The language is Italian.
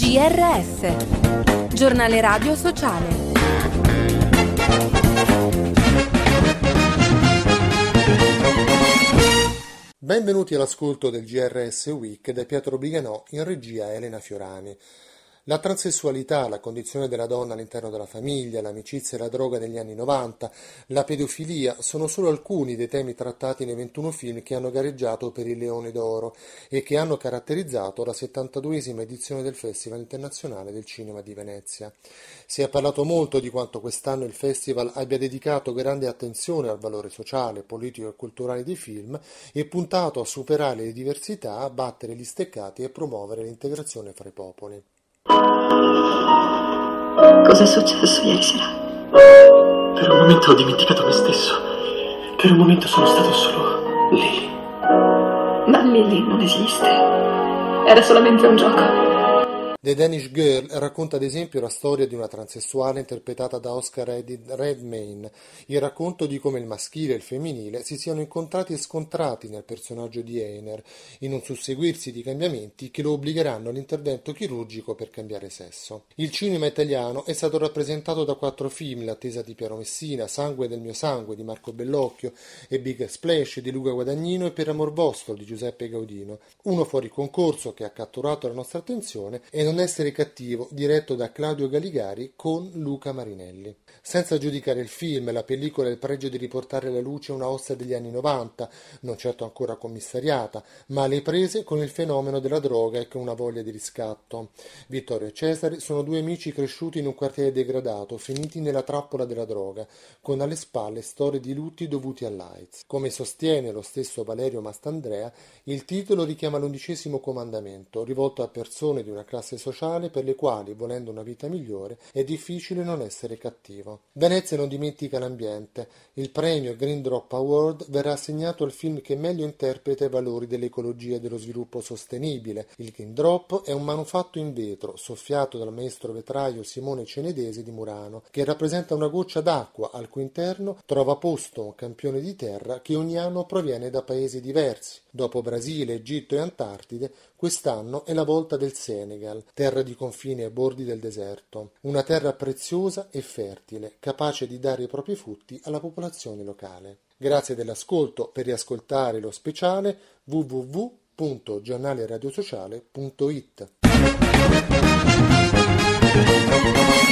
GRS, giornale radio sociale. Benvenuti all'ascolto del GRS Week da Pietro Biganò, in regia Elena Fiorani. La transessualità, la condizione della donna all'interno della famiglia, l'amicizia e la droga negli anni 90, la pedofilia sono solo alcuni dei temi trattati nei 21 film che hanno gareggiato per il Leone d'Oro e che hanno caratterizzato la 72esima edizione del Festival Internazionale del Cinema di Venezia. Si è parlato molto di quanto quest'anno il festival abbia dedicato grande attenzione al valore sociale, politico e culturale dei film e puntato a superare le diversità, a battere gli steccati e promuovere l'integrazione fra i popoli. Cosa è successo ieri sera? Per un momento ho dimenticato me stesso. Per un momento sono stato solo Lily. Ma Lily non esiste. Era solamente un gioco. The Danish Girl racconta ad esempio la storia di una transessuale interpretata da Oscar Redmayne, il racconto di come il maschile e il femminile si siano incontrati e scontrati nel personaggio di Einer, in un susseguirsi di cambiamenti che lo obbligheranno all'intervento chirurgico per cambiare sesso. Il cinema italiano è stato rappresentato da 4 film: L'attesa di Piero Messina, Sangue del mio sangue di Marco Bellocchio e Big Splash di Luca Guadagnino e Per amor vostro di Giuseppe Gaudino. Uno fuori concorso che ha catturato la nostra attenzione è Non essere cattivo, diretto da Claudio Galigari con Luca Marinelli. Senza giudicare il film, la pellicola ha il pregio di riportare alla luce una Ostia degli anni 90, non certo ancora commissariata, ma alle prese con il fenomeno della droga e con una voglia di riscatto. Vittorio e Cesare sono 2 amici cresciuti in un quartiere degradato, finiti nella trappola della droga, con alle spalle storie di lutti dovuti all'AIDS. Come sostiene lo stesso Valerio Mastandrea, il titolo richiama l'11° comandamento, rivolto a persone di una classe sociale per le quali, volendo una vita migliore, è difficile non essere cattivo. Venezia non dimentica l'ambiente. Il premio Green Drop Award verrà assegnato al film che meglio interpreta i valori dell'ecologia e dello sviluppo sostenibile. Il Green Drop è un manufatto in vetro, soffiato dal maestro vetraio Simone Cenedesi di Murano, che rappresenta una goccia d'acqua al cui interno trova posto un campione di terra che ogni anno proviene da paesi diversi. Dopo Brasile, Egitto e Antartide, quest'anno è la volta del Senegal, terra di confine ai bordi del deserto. Una terra preziosa e fertile, capace di dare i propri frutti alla popolazione locale. Grazie dell'ascolto. Per riascoltare lo speciale www.giornaleradiosociale.it.